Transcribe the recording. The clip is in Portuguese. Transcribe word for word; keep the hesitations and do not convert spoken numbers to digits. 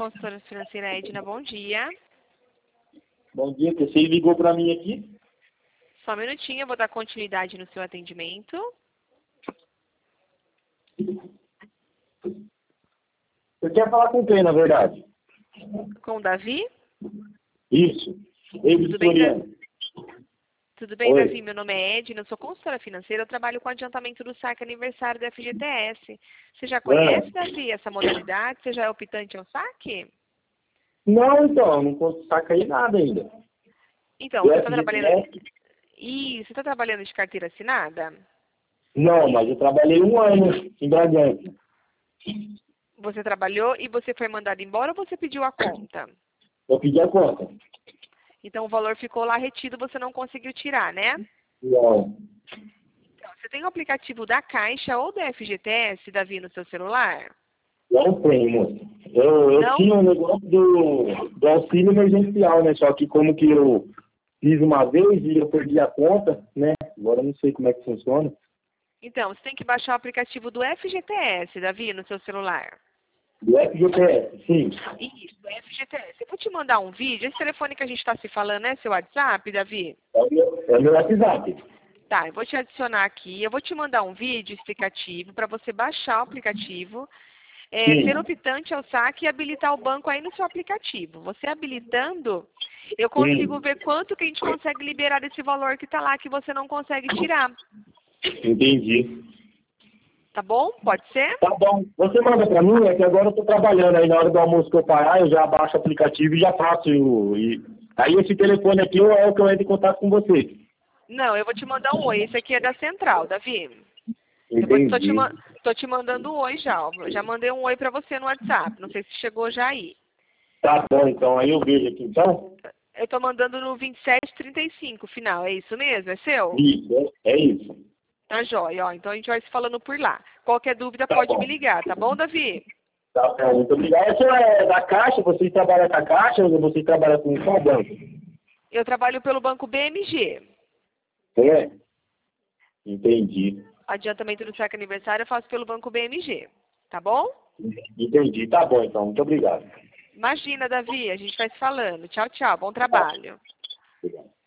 consultora financeira Edna, bom dia. Bom dia, você ligou para mim aqui? Só um minutinho, eu vou dar continuidade no seu atendimento. Você quer falar com quem, na verdade? Com o Davi? Isso. Ele Tudo bem, Floriano. Davi? Tudo bem, Oi. Davi? Meu nome é Edna, eu sou consultora financeira, eu trabalho com adiantamento do saque aniversário do F G T S. Você já conhece, Ah. Davi, essa modalidade? Você já é optante ao saque? Não, então, não consigo sacar aí nada ainda. Então, Do você está trabalhando... F G T S? Ih, você está trabalhando de carteira assinada? Não, mas eu trabalhei um ano em Bragança. Você trabalhou e você foi mandado embora ou você pediu a conta? Eu pedi a conta. Então o valor ficou lá retido, você não conseguiu tirar, né? Não. Então, você tem o aplicativo da Caixa ou da F G T S, Davi, no seu celular? Não tem, moça. Eu, eu Não? tinha um negócio do, do auxílio emergencial, né? Só que como que eu fiz uma vez e eu perdi a conta, né? Agora eu não sei como é que funciona. Então, você tem que baixar o aplicativo do F G T S, Davi, no seu celular. Do F G T S, sim. Isso, do F G T S. Eu vou te mandar um vídeo. Esse telefone que a gente está se falando é seu WhatsApp, Davi? É o meu, é o meu WhatsApp. Tá, eu vou te adicionar aqui. Eu vou te mandar um vídeo explicativo para você baixar o aplicativo, é, Sim. ser optante ao saque e habilitar o banco aí no seu aplicativo. Você habilitando, eu consigo Sim. ver quanto que a gente consegue liberar desse valor que está lá que você não consegue tirar. Entendi. Tá bom? Pode ser? Tá bom. Você manda pra mim, é que agora eu tô trabalhando. Aí na hora do almoço que eu parar, eu já baixo o aplicativo e já faço. o- E... Aí esse telefone aqui é o que eu entro em contato com você. Não, eu vou te mandar um oi. Esse aqui é da central, Davi. Eu vou, tô, te, Entendi. ma- tô te mandando um oi já. ó. Já mandei um oi pra você no WhatsApp. Não sei se chegou já aí. Tá bom, então. Aí eu vejo aqui, então. Eu tô mandando no vinte e sete trinta e cinco, final. É isso mesmo? É seu? Isso, é, é isso. Tá jóia, ó. Então a gente vai se falando por lá. Qualquer dúvida Tá pode me bom. ligar, tá bom, Davi? Tá bom, muito obrigado. Essa é da Caixa? Vocês trabalham com a Caixa ou vocês trabalham com qual banco? Eu trabalho pelo banco B M G. É? Entendi. Adiantamento do saque aniversário eu faço pelo banco B M G. Tá bom? Entendi. Tá bom, então. Muito obrigado. Imagina, Davi, a gente vai se falando. Tchau, tchau. Bom trabalho. Obrigado.